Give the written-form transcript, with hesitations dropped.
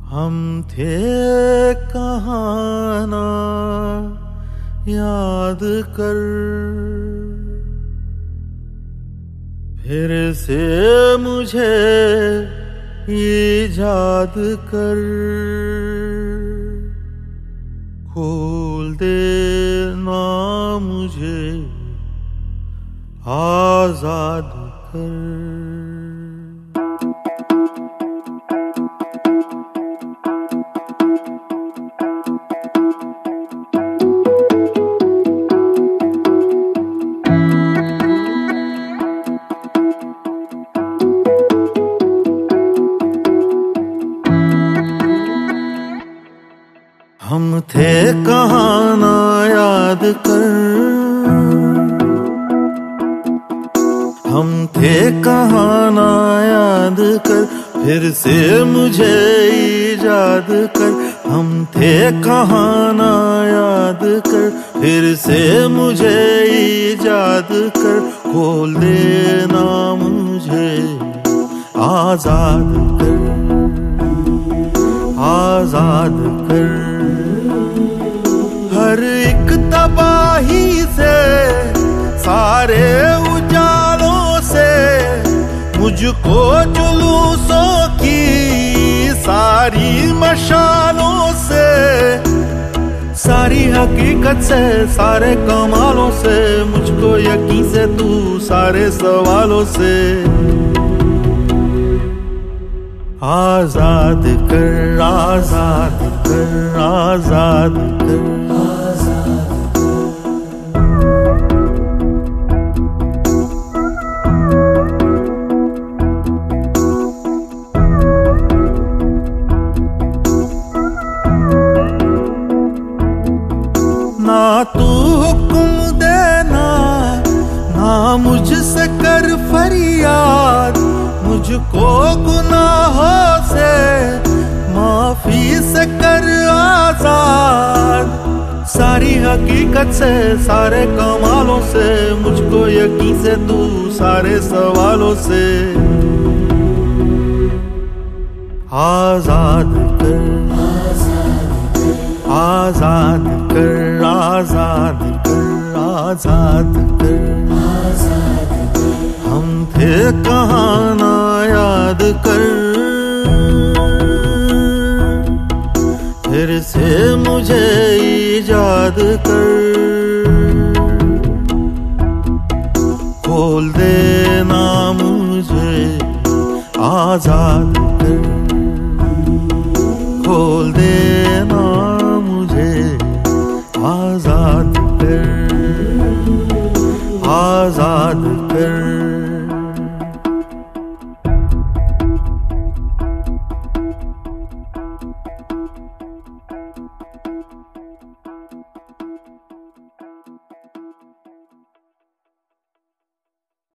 हम थे कहाँ ना याद कर, फिर से मुझे इजाद कर, खोल देना मुझे आजाद कर। हम थे कहाँ ना याद कर, हम थे कहाँ ना याद कर, फिर से मुझे इजाद कर। हम थे कहाँ ना याद कर, फिर से मुझे इजाद कर, खोल देना मुझे आजाद कर, आजाद कर। हर एक तबाही से, सारे उजालों से, मुझको जुलूसों की सारी मशालों से, सारी हकीकत से, सारे कमालों से, मुझको यकीन से, तू सारे सवालों से आजाद कर, आजाद कर, आजाद कर। ना तू हुक्म देना, ना मुझसे कर फरियाद, मुझको गुनाहों से माफी से कर आजाद, सारी हकीकत से, सारे कमालों से, मुझको यकीन से, तू सारे सवालों से आजाद कर, आजाद कर, आजाद कर, आजाद कर। हम थे कहाँ ना याद कर, फिर से मुझे इजाद कर, खोल देना मुझे आजाद।